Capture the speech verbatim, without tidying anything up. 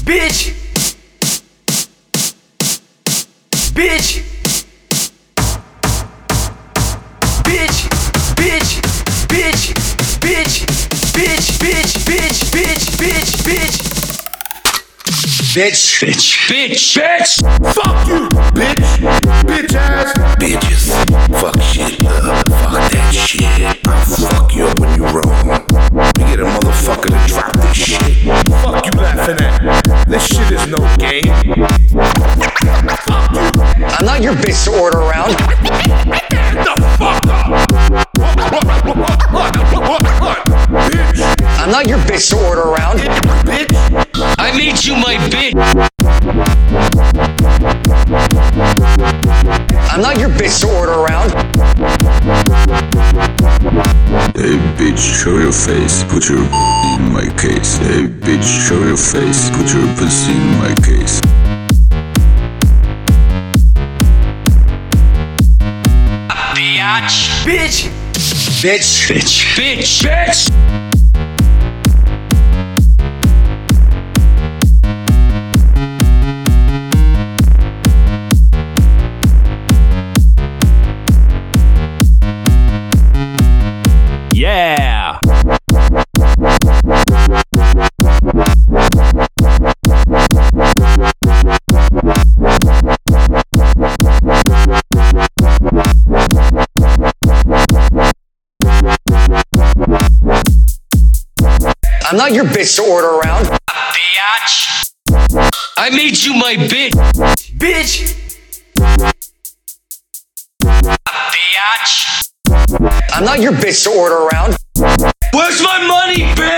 Bitch. Bitch. Bitch. Bitch. Bitch. Bitch. Bitch. Bitch. Bitch. Bitch. Bitch. Bitch. Bitch. Bitch. Bitch. Bitch. Fuck you, bitch. Bitch ass. Bitches. Fuck shit up. Fuck that shit. I'll fuck you up when you wrong. We get a motherfucker to drop this shit. Fuck you laughing at. This shit is no game. Fuck you. I'm not your bitch to order around. Get the fuck up. What, what, what, what, what, what, what? Bitch. I'm not your bitch to order around. Bitch. I made you my bitch. I'm not your bitch to order around. Hey bitch, show your face, put your in my case. Hey bitch, show your face, put your pussy in my case. Biatch. Bitch. Bitch. Bitch. Bitch. Bitch. Yeah. I'm not your bitch to order around. Biatch. I made you my bitch. Bitch. Biatch. I'm not your bitch to order around. Where's my money, bitch?